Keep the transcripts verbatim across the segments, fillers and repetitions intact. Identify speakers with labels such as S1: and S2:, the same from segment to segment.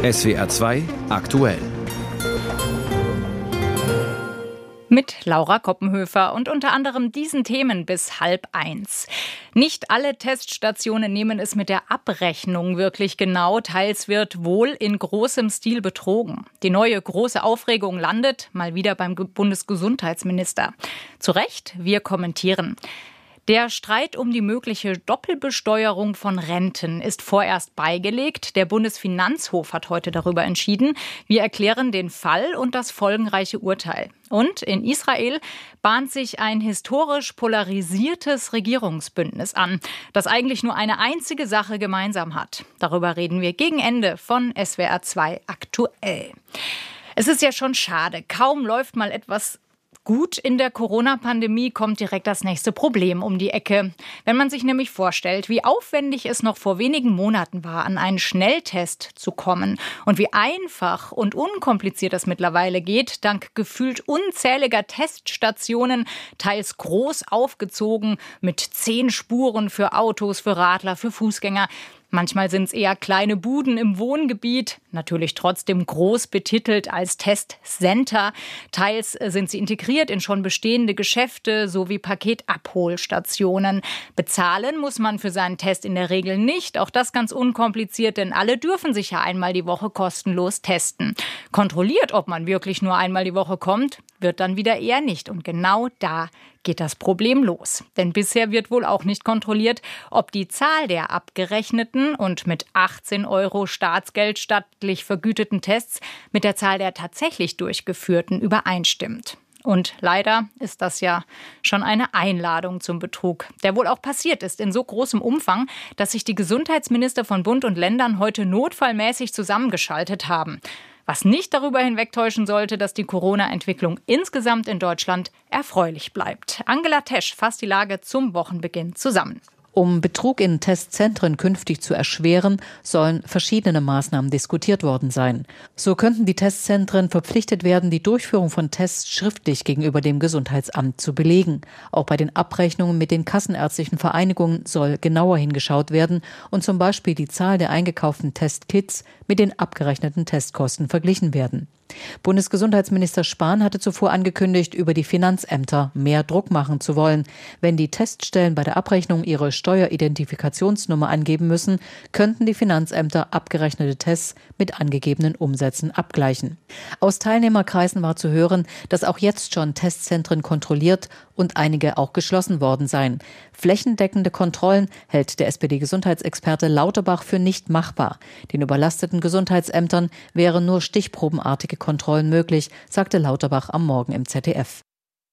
S1: S W R zwei aktuell.
S2: Mit Laura Koppenhöfer und unter anderem diesen Themen bis halb eins. Nicht alle Teststationen nehmen es mit der Abrechnung wirklich genau. Teils wird wohl in großem Stil betrogen. Die neue große Aufregung landet mal wieder beim Bundesgesundheitsminister. Zu Recht, wir kommentieren. Der Streit um die mögliche Doppelbesteuerung von Renten ist vorerst beigelegt. Der Bundesfinanzhof hat heute darüber entschieden. Wir erklären den Fall und das folgenreiche Urteil. Und in Israel bahnt sich ein historisch polarisiertes Regierungsbündnis an, das eigentlich nur eine einzige Sache gemeinsam hat. Darüber reden wir gegen Ende von S W R zwei aktuell. Es ist ja schon schade, kaum läuft mal etwas gut, in der Corona-Pandemie kommt direkt das nächste Problem um die Ecke. Wenn man sich nämlich vorstellt, wie aufwendig es noch vor wenigen Monaten war, an einen Schnelltest zu kommen und wie einfach und unkompliziert es mittlerweile geht, dank gefühlt unzähliger Teststationen, teils groß aufgezogen, mit zehn Spuren für Autos, für Radler, für Fußgänger. Manchmal sind es eher kleine Buden im Wohngebiet, natürlich trotzdem groß betitelt als Testcenter. Teils sind sie integriert in schon bestehende Geschäfte sowie Paketabholstationen. Bezahlen muss man für seinen Test in der Regel nicht, auch das ganz unkompliziert, denn alle dürfen sich ja einmal die Woche kostenlos testen. Kontrolliert, ob man wirklich nur einmal die Woche kommt, wird dann wieder eher nicht. Und genau da geht das Problem los. Denn bisher wird wohl auch nicht kontrolliert, ob die Zahl der abgerechneten und mit achtzehn Euro Staatsgeld staatlich vergüteten Tests mit der Zahl der tatsächlich durchgeführten übereinstimmt. Und leider ist das ja schon eine Einladung zum Betrug, der wohl auch passiert ist in so großem Umfang, dass sich die Gesundheitsminister von Bund und Ländern heute notfallmäßig zusammengeschaltet haben. Was nicht darüber hinwegtäuschen sollte, dass die Corona-Entwicklung insgesamt in Deutschland erfreulich bleibt. Angela Tesch fasst die Lage zum Wochenbeginn zusammen.
S3: Um Betrug in Testzentren künftig zu erschweren, sollen verschiedene Maßnahmen diskutiert worden sein. So könnten die Testzentren verpflichtet werden, die Durchführung von Tests schriftlich gegenüber dem Gesundheitsamt zu belegen. Auch bei den Abrechnungen mit den kassenärztlichen Vereinigungen soll genauer hingeschaut werden und zum Beispiel die Zahl der eingekauften Testkits mit den abgerechneten Testkosten verglichen werden. Bundesgesundheitsminister Spahn hatte zuvor angekündigt, über die Finanzämter mehr Druck machen zu wollen. Wenn die Teststellen bei der Abrechnung ihre Steueridentifikationsnummer angeben müssen, könnten die Finanzämter abgerechnete Tests mit angegebenen Umsätzen abgleichen. Aus Teilnehmerkreisen war zu hören, dass auch jetzt schon Testzentren kontrolliert und einige auch geschlossen worden seien. Flächendeckende Kontrollen hält der S P D-Gesundheitsexperte Lauterbach für nicht machbar. Den überlasteten Gesundheitsämtern wären nur stichprobenartige Kontrollen möglich, sagte Lauterbach am Morgen im Z D F.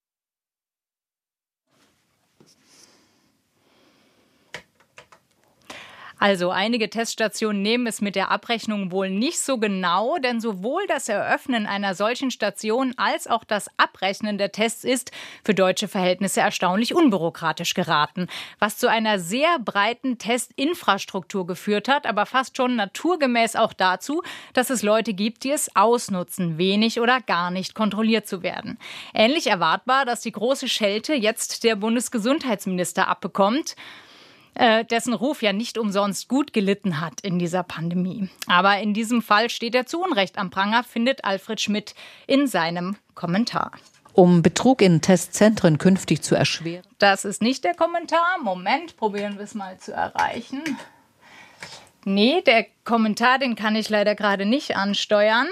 S2: Also einige Teststationen nehmen es mit der Abrechnung wohl nicht so genau, denn sowohl das Eröffnen einer solchen Station als auch das Abrechnen der Tests ist für deutsche Verhältnisse erstaunlich unbürokratisch geraten, was zu einer sehr breiten Testinfrastruktur geführt hat, aber fast schon naturgemäß auch dazu, dass es Leute gibt, die es ausnutzen, wenig oder gar nicht kontrolliert zu werden. Ähnlich erwartbar, dass die große Schelte jetzt der Bundesgesundheitsminister abbekommt, dessen Ruf ja nicht umsonst gut gelitten hat in dieser Pandemie. Aber in diesem Fall steht er zu Unrecht am Pranger, findet Alfred Schmidt in seinem Kommentar.
S3: Um Betrug in Testzentren künftig zu erschweren.
S2: Das ist nicht der Kommentar. Moment, probieren wir es mal zu erreichen. Nee, der Kommentar, den kann ich leider gerade nicht ansteuern.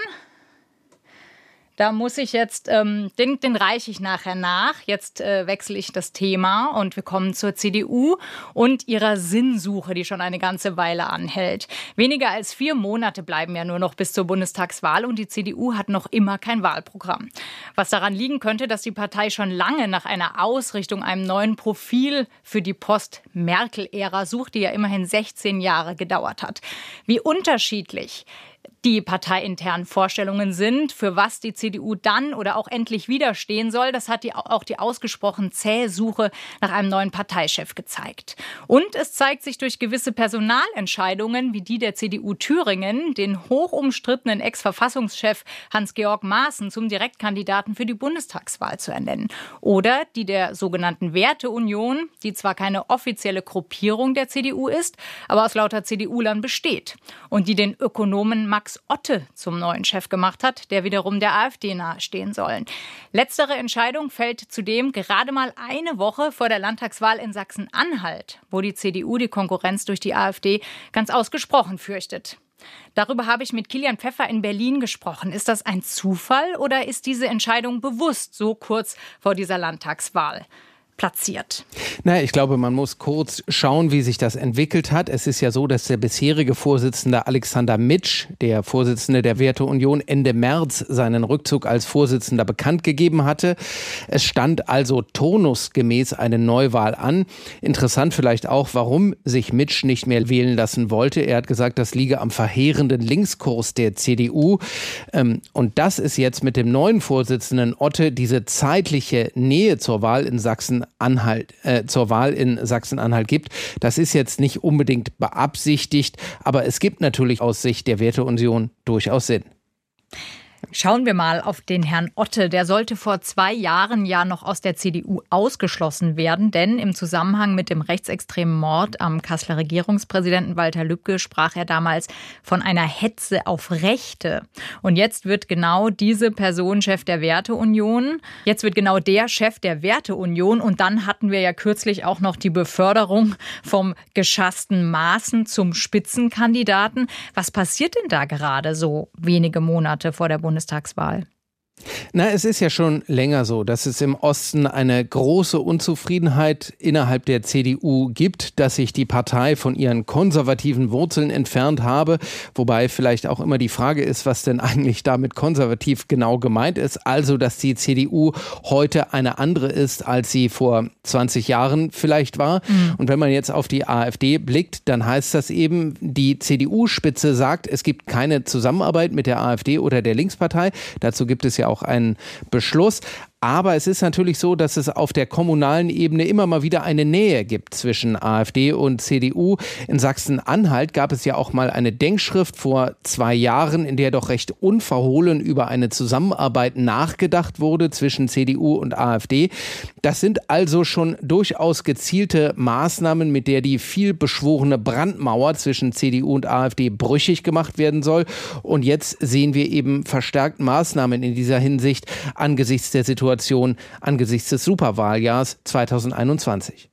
S2: Da muss ich jetzt, ähm, den, den reiche ich nachher nach. Jetzt äh, wechsle ich das Thema und wir kommen zur C D U und ihrer Sinnsuche, die schon eine ganze Weile anhält. Weniger als vier Monate bleiben ja nur noch bis zur Bundestagswahl und die C D U hat noch immer kein Wahlprogramm. Was daran liegen könnte, dass die Partei schon lange nach einer Ausrichtung, einem neuen Profil für die Post-Merkel-Ära sucht, die ja immerhin sechzehn Jahre gedauert hat. Wie unterschiedlich die parteiinternen Vorstellungen sind, für was die C D U dann oder auch endlich widerstehen soll. Das hat die, auch die ausgesprochen zähe Suche nach einem neuen Parteichef gezeigt. Und es zeigt sich durch gewisse Personalentscheidungen, wie die der C D U Thüringen, den hochumstrittenen Ex-Verfassungschef Hans-Georg Maaßen zum Direktkandidaten für die Bundestagswahl zu ernennen. Oder die der sogenannten Werteunion, die zwar keine offizielle Gruppierung der C D U ist, aber aus lauter C D U-Lern besteht. Und die den Ökonomen Max Max Otte zum neuen Chef gemacht hat, der wiederum der AfD nahestehen soll. Letztere Entscheidung fällt zudem gerade mal eine Woche vor der Landtagswahl in Sachsen-Anhalt, wo die C D U die Konkurrenz durch die AfD ganz ausgesprochen fürchtet. Darüber habe ich mit Kilian Pfeffer in Berlin gesprochen. Ist das ein Zufall oder ist diese Entscheidung bewusst so kurz vor dieser Landtagswahl platziert?
S4: Na, ich glaube, man muss kurz schauen, wie sich das entwickelt hat. Es ist ja so, dass der bisherige Vorsitzende Alexander Mitsch, der Vorsitzende der Werteunion, Ende März seinen Rückzug als Vorsitzender bekannt gegeben hatte. Es stand also turnusgemäß eine Neuwahl an. Interessant vielleicht auch, warum sich Mitsch nicht mehr wählen lassen wollte. Er hat gesagt, das liege am verheerenden Linkskurs der C D U. Und das ist jetzt mit dem neuen Vorsitzenden Otte diese zeitliche Nähe zur Wahl in Sachsen Anhalt, äh, zur Wahl in Sachsen-Anhalt gibt. Das ist jetzt nicht unbedingt beabsichtigt, aber es gibt natürlich aus Sicht der Werteunion durchaus Sinn.
S2: Schauen wir mal auf den Herrn Otte. Der sollte vor zwei Jahren ja noch aus der C D U ausgeschlossen werden, denn im Zusammenhang mit dem rechtsextremen Mord am Kasseler Regierungspräsidenten Walter Lübcke sprach er damals von einer Hetze auf Rechte. Und jetzt wird genau diese Person Chef der Werteunion. Jetzt wird genau der Chef der Werteunion. Und dann hatten wir ja kürzlich auch noch die Beförderung vom geschassten Maaßen zum Spitzenkandidaten. Was passiert denn da gerade so wenige Monate vor der Bundestagswahl?
S4: Na, es ist ja schon länger so, dass es im Osten eine große Unzufriedenheit innerhalb der C D U gibt, dass sich die Partei von ihren konservativen Wurzeln entfernt habe, wobei vielleicht auch immer die Frage ist, was denn eigentlich damit konservativ genau gemeint ist. Also, dass die C D U heute eine andere ist, als sie vor zwanzig Jahren vielleicht war. Mhm. Und wenn man jetzt auf die AfD blickt, dann heißt das eben, die C D U-Spitze sagt, es gibt keine Zusammenarbeit mit der AfD oder der Linkspartei. Dazu gibt es ja auch einen Beschluss. Aber es ist natürlich so, dass es auf der kommunalen Ebene immer mal wieder eine Nähe gibt zwischen AfD und C D U. In Sachsen-Anhalt gab es ja auch mal eine Denkschrift vor zwei Jahren, in der doch recht unverhohlen über eine Zusammenarbeit nachgedacht wurde zwischen C D U und AfD. Das sind also schon durchaus gezielte Maßnahmen, mit der die viel beschworene Brandmauer zwischen C D U und AfD brüchig gemacht werden soll. Und jetzt sehen wir eben verstärkt Maßnahmen in dieser Hinsicht angesichts der Situation angesichts des Superwahljahrs zweitausendeinundzwanzig.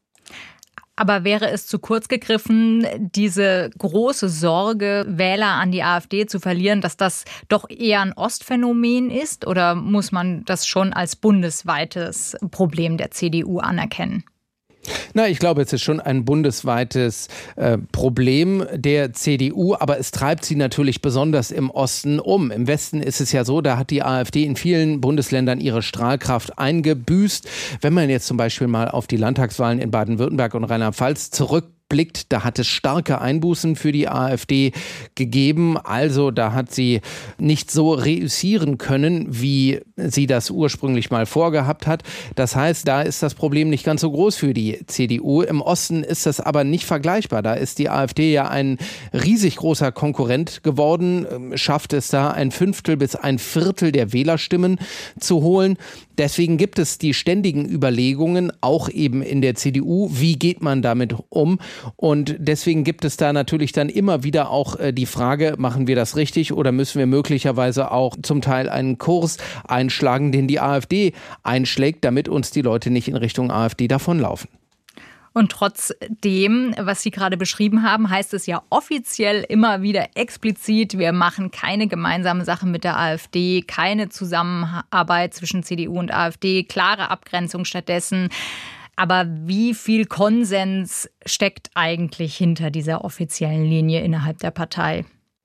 S2: Aber wäre es zu kurz gegriffen, diese große Sorge, Wähler an die AfD zu verlieren, dass das doch eher ein Ostphänomen ist? Oder muss man das schon als bundesweites Problem der C D U anerkennen?
S4: Na, ich glaube, es ist schon ein bundesweites äh, Problem der C D U, aber es treibt sie natürlich besonders im Osten um. Im Westen ist es ja so, da hat die AfD in vielen Bundesländern ihre Strahlkraft eingebüßt. Wenn man jetzt zum Beispiel mal auf die Landtagswahlen in Baden-Württemberg und Rheinland-Pfalz zurück blickt, da hat es starke Einbußen für die AfD gegeben. Also da hat sie nicht so reüssieren können, wie sie das ursprünglich mal vorgehabt hat. Das heißt, da ist das Problem nicht ganz so groß für die C D U. Im Osten ist das aber nicht vergleichbar. Da ist die AfD ja ein riesig großer Konkurrent geworden, schafft es da ein Fünftel bis ein Viertel der Wählerstimmen zu holen. Deswegen gibt es die ständigen Überlegungen, auch eben in der C D U, wie geht man damit um? Und deswegen gibt es da natürlich dann immer wieder auch äh, die Frage, machen wir das richtig oder müssen wir möglicherweise auch zum Teil einen Kurs einschlagen, den die AfD einschlägt, damit uns die Leute nicht in Richtung AfD davonlaufen.
S2: Und trotzdem, was Sie gerade beschrieben haben, heißt es ja offiziell immer wieder explizit, wir machen keine gemeinsame Sache mit der AfD, keine Zusammenarbeit zwischen C D U und AfD, klare Abgrenzung stattdessen. Aber wie viel Konsens steckt eigentlich hinter dieser offiziellen Linie innerhalb der Partei?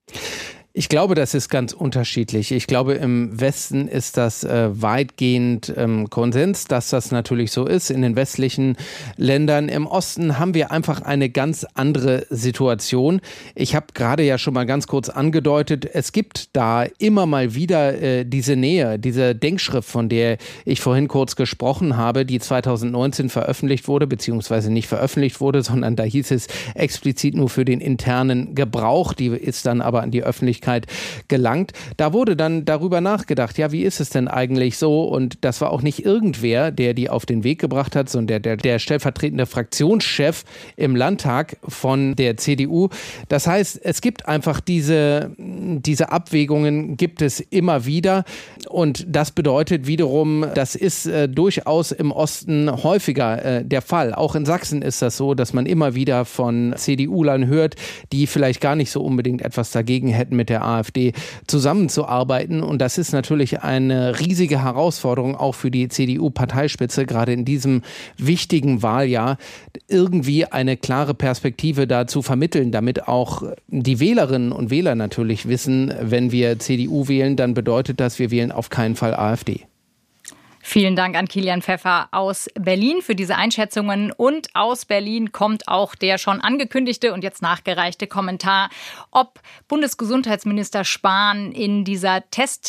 S4: Ich glaube, das ist ganz unterschiedlich. Ich glaube, im Westen ist das äh, weitgehend ähm, Konsens, dass das natürlich so ist. In den westlichen Ländern im Osten haben wir einfach eine ganz andere Situation. Ich habe gerade ja schon mal ganz kurz angedeutet, es gibt da immer mal wieder äh, diese Nähe, diese Denkschrift, von der ich vorhin kurz gesprochen habe, die zweitausendneunzehn veröffentlicht wurde, beziehungsweise nicht veröffentlicht wurde, sondern da hieß es explizit nur für den internen Gebrauch. Die ist dann aber an die Öffentlichkeit Öffentlichkeit gelangt. Da wurde dann darüber nachgedacht, ja, wie ist es denn eigentlich so? Und das war auch nicht irgendwer, der die auf den Weg gebracht hat, sondern der, der, der stellvertretende Fraktionschef im Landtag von der C D U. Das heißt, es gibt einfach diese, diese Abwägungen gibt es immer wieder. Und das bedeutet wiederum, das ist äh, durchaus im Osten häufiger äh, der Fall. Auch in Sachsen ist das so, dass man immer wieder von C D U-Lern hört, die vielleicht gar nicht so unbedingt etwas dagegen hätten, mit der AfD zusammenzuarbeiten. Und das ist natürlich eine riesige Herausforderung auch für die C D U-Parteispitze, gerade in diesem wichtigen Wahljahr, irgendwie eine klare Perspektive da zu vermitteln, damit auch die Wählerinnen und Wähler natürlich wissen, wenn wir C D U wählen, dann bedeutet das, wir wählen auf keinen Fall AfD.
S2: Vielen Dank an Kilian Pfeffer aus Berlin für diese Einschätzungen. Und aus Berlin kommt auch der schon angekündigte und jetzt nachgereichte Kommentar, ob Bundesgesundheitsminister Spahn in dieser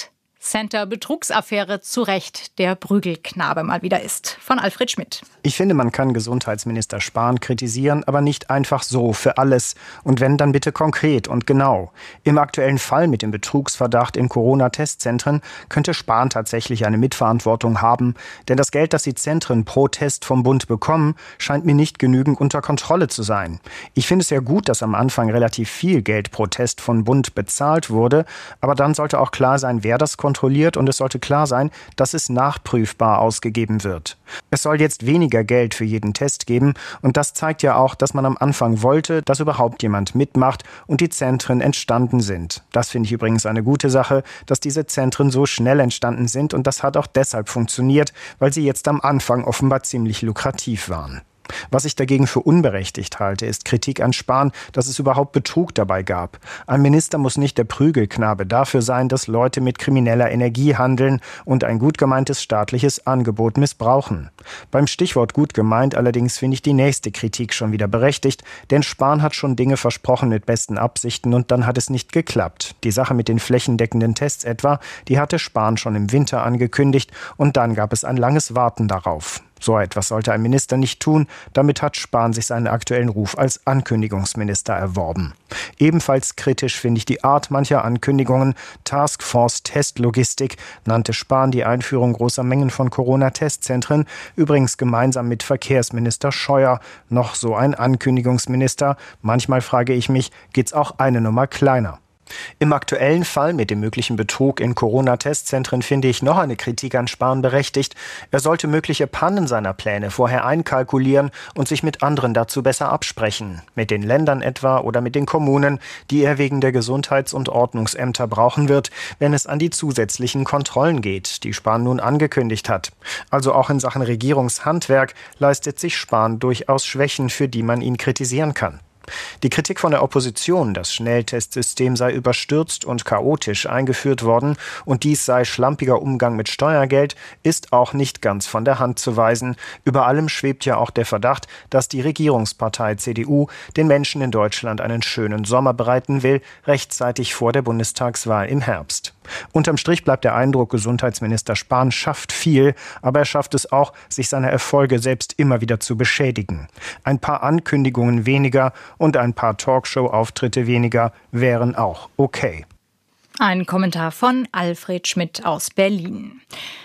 S2: Testcenter-Betrugsaffäre zu Recht der Prügelknabe mal wieder ist. Von Alfred Schmidt.
S5: Ich finde, man kann Gesundheitsminister Spahn kritisieren, aber nicht einfach so für alles. Und wenn, dann bitte konkret und genau. Im aktuellen Fall mit dem Betrugsverdacht in Corona-Testzentren könnte Spahn tatsächlich eine Mitverantwortung haben. Denn das Geld, das die Zentren pro Test vom Bund bekommen, scheint mir nicht genügend unter Kontrolle zu sein. Ich finde es ja gut, dass am Anfang relativ viel Geld pro Test vom Bund bezahlt wurde. Aber dann sollte auch klar sein, wer das kontrolliert. Und es sollte klar sein, dass es nachprüfbar ausgegeben wird. Es soll jetzt weniger Geld für jeden Test geben. Und das zeigt ja auch, dass man am Anfang wollte, dass überhaupt jemand mitmacht und die Zentren entstanden sind. Das finde ich übrigens eine gute Sache, dass diese Zentren so schnell entstanden sind. Und das hat auch deshalb funktioniert, weil sie jetzt am Anfang offenbar ziemlich lukrativ waren. Was ich dagegen für unberechtigt halte, ist Kritik an Spahn, dass es überhaupt Betrug dabei gab. Ein Minister muss nicht der Prügelknabe dafür sein, dass Leute mit krimineller Energie handeln und ein gut gemeintes staatliches Angebot missbrauchen. Beim Stichwort gut gemeint allerdings finde ich die nächste Kritik schon wieder berechtigt, denn Spahn hat schon Dinge versprochen mit besten Absichten und dann hat es nicht geklappt. Die Sache mit den flächendeckenden Tests etwa, die hatte Spahn schon im Winter angekündigt und dann gab es ein langes Warten darauf. So etwas sollte ein Minister nicht tun. Damit hat Spahn sich seinen aktuellen Ruf als Ankündigungsminister erworben. Ebenfalls kritisch finde ich die Art mancher Ankündigungen. Taskforce Testlogistik nannte Spahn die Einführung großer Mengen von Corona-Testzentren, übrigens gemeinsam mit Verkehrsminister Scheuer. Noch so ein Ankündigungsminister. Manchmal frage ich mich, geht's auch eine Nummer kleiner? Im aktuellen Fall mit dem möglichen Betrug in Corona-Testzentren finde ich noch eine Kritik an Spahn berechtigt. Er sollte mögliche Pannen seiner Pläne vorher einkalkulieren und sich mit anderen dazu besser absprechen. Mit den Ländern etwa oder mit den Kommunen, die er wegen der Gesundheits- und Ordnungsämter brauchen wird, wenn es an die zusätzlichen Kontrollen geht, die Spahn nun angekündigt hat. Also auch in Sachen Regierungshandwerk leistet sich Spahn durchaus Schwächen, für die man ihn kritisieren kann. Die Kritik von der Opposition, das Schnelltestsystem sei überstürzt und chaotisch eingeführt worden und dies sei schlampiger Umgang mit Steuergeld, ist auch nicht ganz von der Hand zu weisen. Über allem schwebt ja auch der Verdacht, dass die Regierungspartei C D U den Menschen in Deutschland einen schönen Sommer bereiten will, rechtzeitig vor der Bundestagswahl im Herbst. Unterm Strich bleibt der Eindruck, Gesundheitsminister Spahn schafft viel, aber er schafft es auch, sich seiner Erfolge selbst immer wieder zu beschädigen. Ein paar Ankündigungen weniger und ein paar Talkshow-Auftritte weniger wären auch okay.
S2: Ein Kommentar von Alfred Schmidt aus Berlin.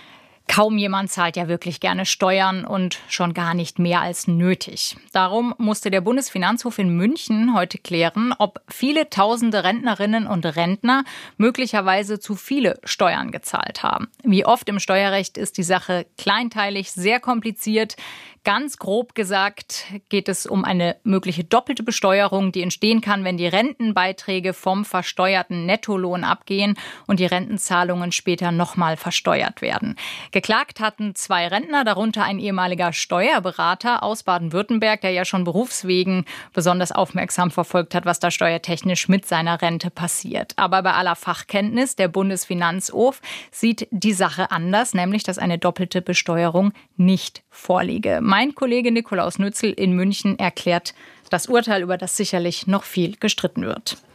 S2: Kaum jemand zahlt ja wirklich gerne Steuern und schon gar nicht mehr als nötig. Darum musste der Bundesfinanzhof in München heute klären, ob viele tausende Rentnerinnen und Rentner möglicherweise zu viele Steuern gezahlt haben. Wie oft im Steuerrecht ist die Sache kleinteilig, sehr kompliziert. Ganz grob gesagt geht es um eine mögliche doppelte Besteuerung, die entstehen kann, wenn die Rentenbeiträge vom versteuerten Nettolohn abgehen und die Rentenzahlungen später nochmal versteuert werden. Geklagt hatten zwei Rentner, darunter ein ehemaliger Steuerberater aus Baden-Württemberg, der ja schon berufswegen besonders aufmerksam verfolgt hat, was da steuertechnisch mit seiner Rente passiert. Aber bei aller Fachkenntnis, der Bundesfinanzhof sieht die Sache anders, nämlich dass eine doppelte Besteuerung nicht vorliege. Mein Kollege Nikolaus Nützel in München erklärt das Urteil, über das sicherlich noch viel gestritten wird.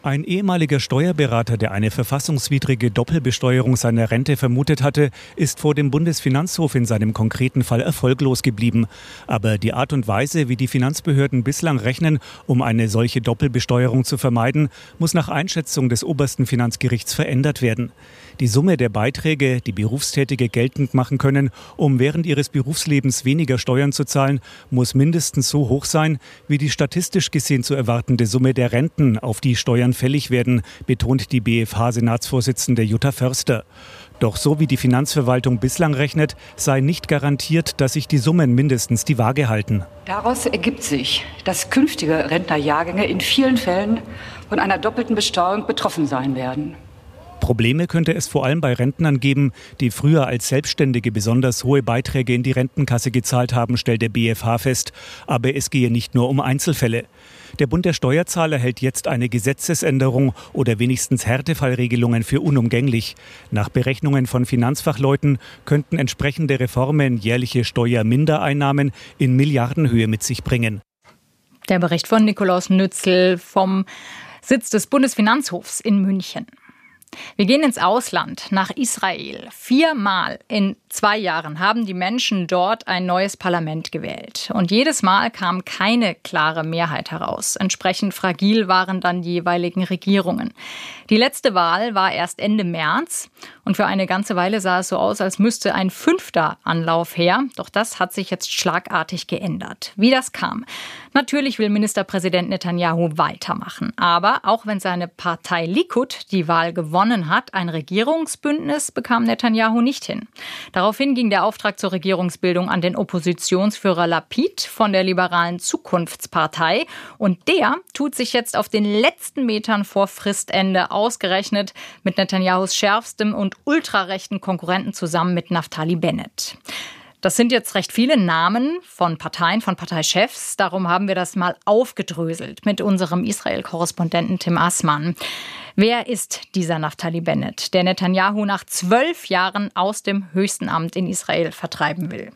S6: Ein ehemaliger Steuerberater, der eine verfassungswidrige Doppelbesteuerung seiner Rente vermutet hatte, ist vor dem Bundesfinanzhof in seinem konkreten Fall erfolglos geblieben. Aber die Art und Weise, wie die Finanzbehörden bislang rechnen, um eine solche Doppelbesteuerung zu vermeiden, muss nach Einschätzung des obersten Finanzgerichts verändert werden. Die Summe der Beiträge, die Berufstätige geltend machen können, um während ihres Berufslebens weniger Steuern zu zahlen, muss mindestens so hoch sein, wie die statistisch gesehen zu erwartende Summe der Renten, auf die Steuern fällig werden, betont die B F H-Senatsvorsitzende Jutta Förster. Doch so wie die Finanzverwaltung bislang rechnet, sei nicht garantiert, dass sich die Summen mindestens die Waage halten.
S7: Daraus ergibt sich, dass künftige Rentnerjahrgänge in vielen Fällen von einer doppelten Besteuerung betroffen sein werden.
S6: Probleme könnte es vor allem bei Rentnern geben, die früher als Selbstständige besonders hohe Beiträge in die Rentenkasse gezahlt haben, stellt der B F H fest. Aber es gehe nicht nur um Einzelfälle. Der Bund der Steuerzahler hält jetzt eine Gesetzesänderung oder wenigstens Härtefallregelungen für unumgänglich. Nach Berechnungen von Finanzfachleuten könnten entsprechende Reformen jährliche Steuermindereinnahmen in Milliardenhöhe mit sich bringen.
S2: Der Bericht von Nikolaus Nützel vom Sitz des Bundesfinanzhofs in München. Wir gehen ins Ausland, nach Israel. Viermal in zwei Jahren haben die Menschen dort ein neues Parlament gewählt. Und jedes Mal kam keine klare Mehrheit heraus. Entsprechend fragil waren dann die jeweiligen Regierungen. Die letzte Wahl war erst Ende März. Und für eine ganze Weile sah es so aus, als müsste ein fünfter Anlauf her. Doch das hat sich jetzt schlagartig geändert. Wie das kam? Natürlich will Ministerpräsident Netanyahu weitermachen. Aber auch wenn seine Partei Likud die Wahl gewonnen hat, ein Regierungsbündnis bekam Netanyahu nicht hin. Daraufhin ging der Auftrag zur Regierungsbildung an den Oppositionsführer Lapid von der liberalen Zukunftspartei. Und der tut sich jetzt auf den letzten Metern vor Fristende ausgerechnet mit Netanyahus schärfstem und ultrarechten Konkurrenten zusammen mit Naftali Bennett. Das sind jetzt recht viele Namen von Parteien, von Parteichefs. Darum haben wir das mal aufgedröselt mit unserem Israel-Korrespondenten Tim Assmann. Wer ist dieser Naftali Bennett, der Netanyahu nach zwölf Jahren aus dem höchsten Amt in Israel vertreiben will?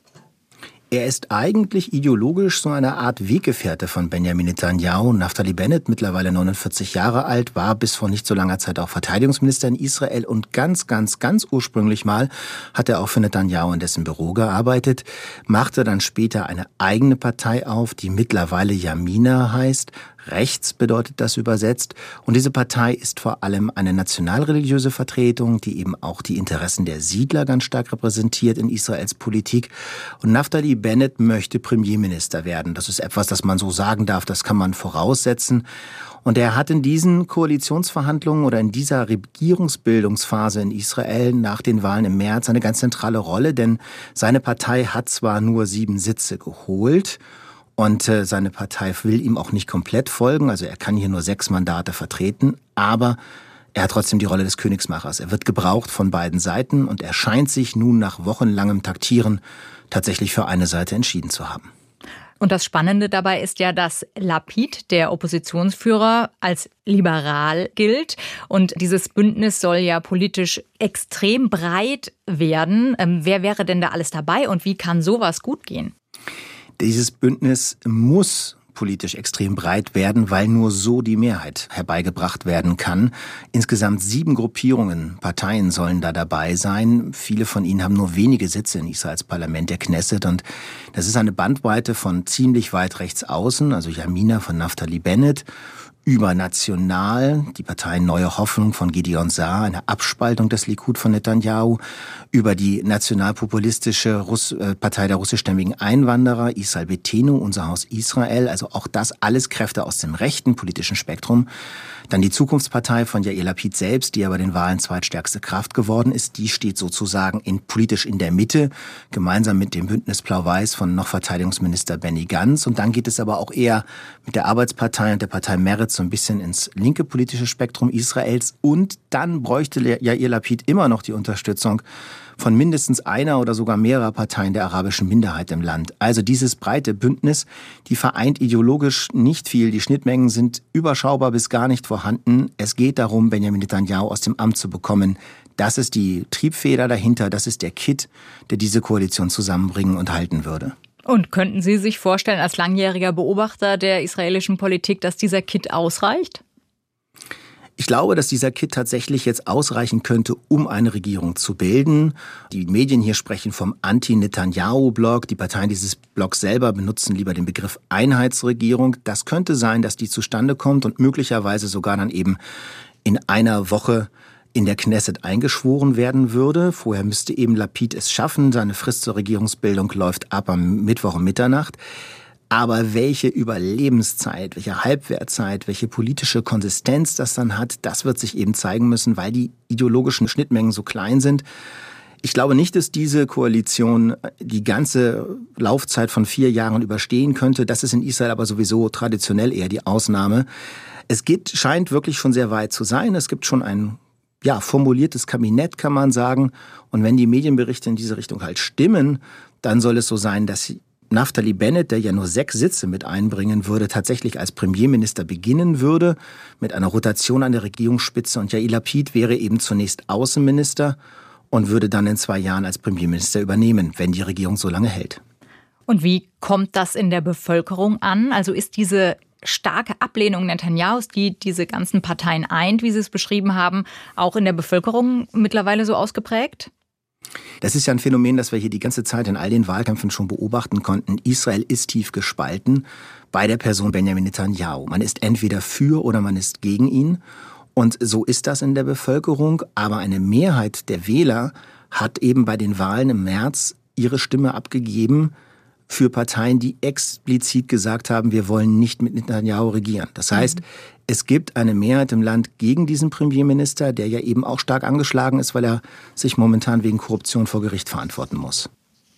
S8: Er ist eigentlich ideologisch so eine Art Weggefährte von Benjamin Netanyahu. Naftali Bennett, mittlerweile neunundvierzig Jahre alt, war bis vor nicht so langer Zeit auch Verteidigungsminister in Israel und ganz, ganz, ganz ursprünglich mal hat er auch für Netanyahu in dessen Büro gearbeitet, machte dann später eine eigene Partei auf, die mittlerweile Yamina heißt. Rechts bedeutet das übersetzt. Und diese Partei ist vor allem eine nationalreligiöse Vertretung, die eben auch die Interessen der Siedler ganz stark repräsentiert in Israels Politik. Und Naftali Bennett möchte Premierminister werden. Das ist etwas, das man so sagen darf, das kann man voraussetzen. Und er hat in diesen Koalitionsverhandlungen oder in dieser Regierungsbildungsphase in Israel nach den Wahlen im März eine ganz zentrale Rolle, denn seine Partei hat zwar nur sieben Sitze geholt, und äh, seine Partei will ihm auch nicht komplett folgen, also er kann hier nur sechs Mandate vertreten, aber er hat trotzdem die Rolle des Königsmachers. Er wird gebraucht von beiden Seiten und er scheint sich nun nach wochenlangem Taktieren tatsächlich für eine Seite entschieden zu haben.
S2: Und das Spannende dabei ist ja, dass Lapid, der Oppositionsführer, als liberal gilt. Und dieses Bündnis soll ja politisch extrem breit werden. Ähm, wer wäre denn da alles dabei und wie kann sowas gut gehen?
S8: Dieses Bündnis muss politisch extrem breit werden, weil nur so die Mehrheit herbeigebracht werden kann. Insgesamt sieben Gruppierungen, Parteien sollen da dabei sein. Viele von ihnen haben nur wenige Sitze in Israels Parlament, der Knesset. Und das ist eine Bandbreite von ziemlich weit rechts außen, also Yamina von Naftali Bennett, übernational, die Partei Neue Hoffnung von Gideon Saar, eine Abspaltung des Likud von Netanyahu, über die nationalpopulistische Russ- äh, Partei der russischstämmigen Einwanderer, Israel Beitenu, unser Haus Israel, also auch das alles Kräfte aus dem rechten politischen Spektrum. Dann die Zukunftspartei von Yair Lapid selbst, die aber den Wahlen zweitstärkste Kraft geworden ist, die steht sozusagen in, politisch in der Mitte, gemeinsam mit dem Bündnis Blau-Weiß von noch Verteidigungsminister Benny Gantz. Und dann geht es aber auch eher mit der Arbeitspartei und der Partei Meretz so ein bisschen ins linke politische Spektrum Israels. Und dann bräuchte Yair Lapid immer noch die Unterstützung von mindestens einer oder sogar mehrerer Parteien der arabischen Minderheit im Land. Also dieses breite Bündnis, die vereint ideologisch nicht viel. Die Schnittmengen sind überschaubar bis gar nicht vorhanden. Es geht darum, Benjamin Netanyahu aus dem Amt zu bekommen. Das ist die Triebfeder dahinter, das ist der Kitt, der diese Koalition zusammenbringen und halten würde.
S2: Und könnten Sie sich vorstellen, als langjähriger Beobachter der israelischen Politik, dass dieser Kitt ausreicht?
S8: Ich glaube, dass dieser Kit tatsächlich jetzt ausreichen könnte, um eine Regierung zu bilden. Die Medien hier sprechen vom Anti-Netanyahu-Block. Die Parteien dieses Blocks selber benutzen lieber den Begriff Einheitsregierung. Das könnte sein, dass die zustande kommt und möglicherweise sogar dann eben in einer Woche in der Knesset eingeschworen werden würde. Vorher müsste eben Lapid es schaffen. Seine Frist zur Regierungsbildung läuft ab am Mittwoch um Mitternacht. Aber welche Überlebenszeit, welche Halbwertzeit, welche politische Konsistenz das dann hat, das wird sich eben zeigen müssen, weil die ideologischen Schnittmengen so klein sind. Ich glaube nicht, dass diese Koalition die ganze Laufzeit von vier Jahren überstehen könnte. Das ist in Israel aber sowieso traditionell eher die Ausnahme. Es geht, scheint wirklich schon sehr weit zu sein. Es gibt schon ein ja, formuliertes Kabinett, kann man sagen. Und wenn die Medienberichte in diese Richtung halt stimmen, dann soll es so sein, dass Naftali Bennett, der ja nur sechs Sitze mit einbringen würde, tatsächlich als Premierminister beginnen würde, mit einer Rotation an der Regierungsspitze. Und Yair Lapid wäre eben zunächst Außenminister und würde dann in zwei Jahren als Premierminister übernehmen, wenn die Regierung so lange hält.
S2: Und wie kommt das in der Bevölkerung an? Also ist diese starke Ablehnung Netanyahus, die diese ganzen Parteien eint, wie Sie es beschrieben haben, auch in der Bevölkerung mittlerweile so ausgeprägt?
S8: Das ist ja ein Phänomen, das wir hier die ganze Zeit in all den Wahlkämpfen schon beobachten konnten. Israel ist tief gespalten bei der Person Benjamin Netanyahu. Man ist entweder für oder man ist gegen ihn. Und so ist das in der Bevölkerung. Aber eine Mehrheit der Wähler hat eben bei den Wahlen im März ihre Stimme abgegeben für Parteien, die explizit gesagt haben, wir wollen nicht mit Netanyahu regieren. Das heißt, mhm. es gibt eine Mehrheit im Land gegen diesen Premierminister, der ja eben auch stark angeschlagen ist, weil er sich momentan wegen Korruption vor Gericht verantworten muss.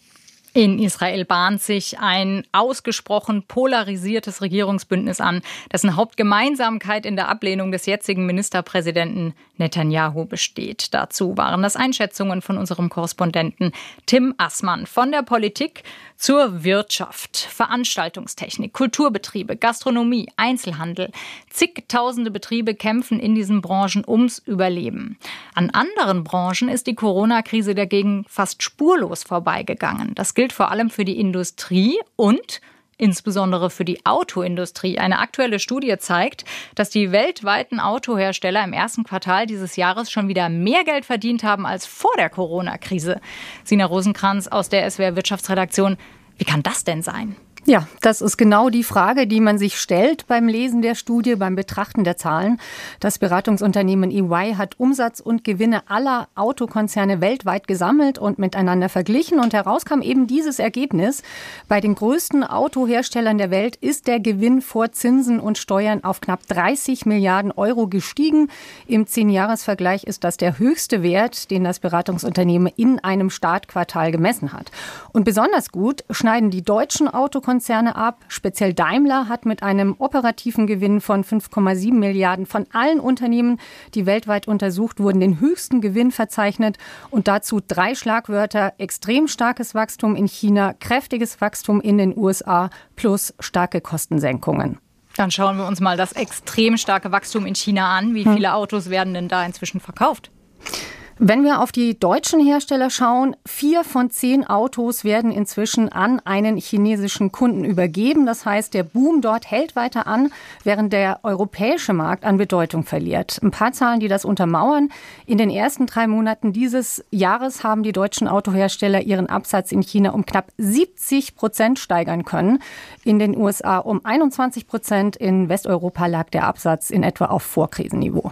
S2: In Israel bahnt sich ein ausgesprochen polarisiertes Regierungsbündnis an, dessen Hauptgemeinsamkeit in der Ablehnung des jetzigen Ministerpräsidenten Netanyahu besteht. Dazu waren das Einschätzungen von unserem Korrespondenten Tim Assmann. Von der Politik zur Wirtschaft, Veranstaltungstechnik, Kulturbetriebe, Gastronomie, Einzelhandel. Zigtausende Betriebe kämpfen in diesen Branchen ums Überleben. An anderen Branchen ist die Corona-Krise dagegen fast spurlos vorbeigegangen. Das gilt vor allem für die Industrie und insbesondere für die Autoindustrie. Eine aktuelle Studie zeigt, dass die weltweiten Autohersteller im ersten Quartal dieses Jahres schon wieder mehr Geld verdient haben als vor der Corona-Krise. Sina Rosenkranz aus der S W R Wirtschaftsredaktion. Wie kann das denn sein?
S9: Ja, das ist genau die Frage, die man sich stellt beim Lesen der Studie, beim Betrachten der Zahlen. Das Beratungsunternehmen E Y hat Umsatz und Gewinne aller Autokonzerne weltweit gesammelt und miteinander verglichen. Und heraus kam eben dieses Ergebnis. Bei den größten Autoherstellern der Welt ist der Gewinn vor Zinsen und Steuern auf knapp dreißig Milliarden Euro gestiegen. Im Zehn-Jahres-Vergleich ist das der höchste Wert, den das Beratungsunternehmen in einem Startquartal gemessen hat. Und besonders gut schneiden die deutschen Autokonzerne Konzerne ab. Speziell Daimler hat mit einem operativen Gewinn von fünf Komma sieben Milliarden von allen Unternehmen, die weltweit untersucht wurden, den höchsten Gewinn verzeichnet. Und dazu drei Schlagwörter: extrem starkes Wachstum in China, kräftiges Wachstum in den U S A plus starke Kostensenkungen.
S2: Dann schauen wir uns mal das extrem starke Wachstum in China an. Wie viele Autos werden denn da inzwischen verkauft?
S9: Wenn wir auf die deutschen Hersteller schauen, vier von zehn Autos werden inzwischen an einen chinesischen Kunden übergeben. Das heißt, der Boom dort hält weiter an, während der europäische Markt an Bedeutung verliert. Ein paar Zahlen, die das untermauern. In den ersten drei Monaten dieses Jahres haben die deutschen Autohersteller ihren Absatz in China um knapp siebzig Prozent steigern können. In den U S A um einundzwanzig Prozent. In Westeuropa lag der Absatz in etwa auf Vorkrisenniveau.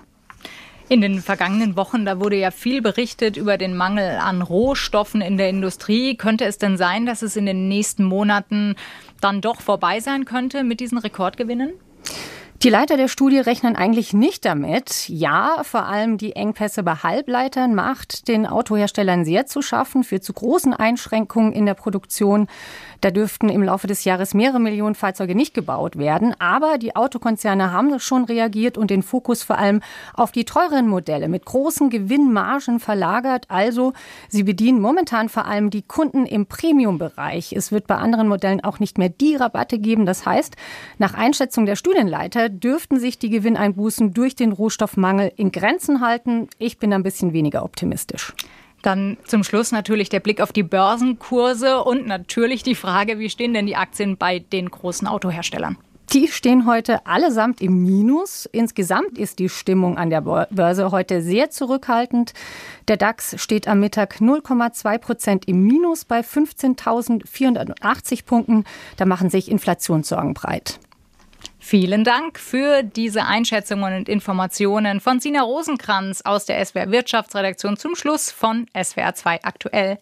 S2: In den vergangenen Wochen, da wurde ja viel berichtet über den Mangel an Rohstoffen in der Industrie. Könnte es denn sein, dass es in den nächsten Monaten dann doch vorbei sein könnte mit diesen Rekordgewinnen?
S9: Die Leiter der Studie rechnen eigentlich nicht damit. Ja, vor allem die Engpässe bei Halbleitern macht den Autoherstellern sehr zu schaffen, führt zu großen Einschränkungen in der Produktion. Da dürften im Laufe des Jahres mehrere Millionen Fahrzeuge nicht gebaut werden. Aber die Autokonzerne haben schon reagiert und den Fokus vor allem auf die teureren Modelle mit großen Gewinnmargen verlagert. Also sie bedienen momentan vor allem die Kunden im Premium-Bereich. Es wird bei anderen Modellen auch nicht mehr die Rabatte geben. Das heißt, nach Einschätzung der Studienleiter dürften sich die Gewinneinbußen durch den Rohstoffmangel in Grenzen halten. Ich bin ein bisschen weniger optimistisch.
S2: Dann zum Schluss natürlich der Blick auf die Börsenkurse und natürlich die Frage, wie stehen denn die Aktien bei den großen Autoherstellern?
S9: Die stehen heute allesamt im Minus. Insgesamt ist die Stimmung an der Börse heute sehr zurückhaltend. Der DAX steht am Mittag null Komma zwei Prozent im Minus bei fünfzehntausendvierhundertachtzig Punkten. Da machen sich Inflationssorgen breit.
S2: Vielen Dank für diese Einschätzungen und Informationen von Sina Rosenkranz aus der S W R Wirtschaftsredaktion zum Schluss von S W R zwei aktuell.